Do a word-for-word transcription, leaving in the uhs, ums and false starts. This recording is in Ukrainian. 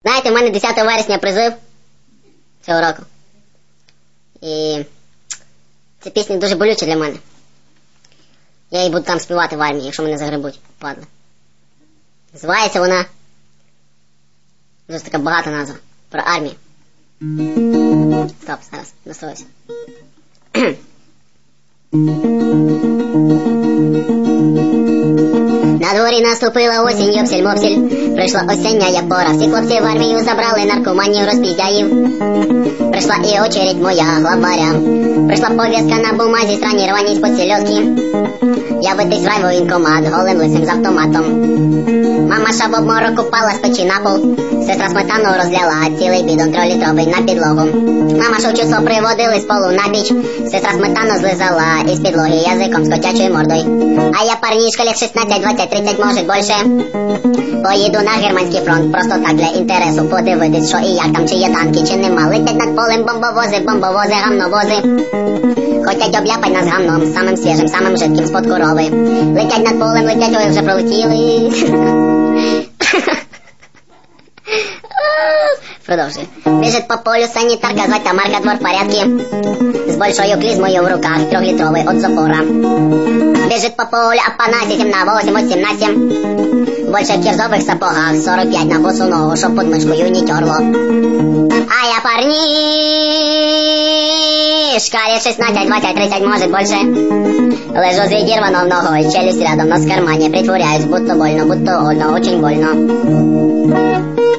Знаєте, в мене десятого вересня призив цього року. І ця пісня дуже болюча для мене. Я її буду там співати в армії, якщо мене загребуть, падли. Називається вона... Дуже така багата назва. Про армію. Стоп, зараз, настроюся. На дворі наступила осінь, йопсель-мопсель. Прийшла осіння пора, всі хлопці в армію забрали, наркоманів, розпіздяїв. Прийшла і очередь моя главаря. Прийшла повістка на бумазі, странні рваність по сільозки. Явитись в райвоєнкомат, голим лисим з автоматом. Мама ша в обморок упала з печі на пол. Сестра сметану розляла, цілий бідон трьохлітровий на підлогу. Мама ша в число приводили з полу на біч. Сестра сметану злизала із підлоги язиком з котячою мордою. А я парнішка лет шістнадцять, двадцять, тридцять, може більше. Поїду на германський фронт, просто так для інтересу подивитись, що і як там, чи є танки, чи нема. Летять над полем бомбовози, бомбовози, гамновози. Хотять обляпать нас гамном, самим свіжим, самим жидким з-под корови. Летять над полем, летять, ой, вже пролетіли. Продовжуй. Біжить по полю санітарка, звать Тамарка, двор в порядке. З большою клізмою в руках, трьохлітровий от запора. Біжить по полю Апанасій, сім на восемь, от сім на сім. Больше в кірзових сапогах, сорок п'ять на босу ногу, щоб под мишкою не терло. А я парнішка, лет шістнадцять, двадцять, тридцять, може більше. Лежу з відірваною ногою, челюсть рядом, нос в кармані, притворяюсь, будто больно, будто больно, очень больно.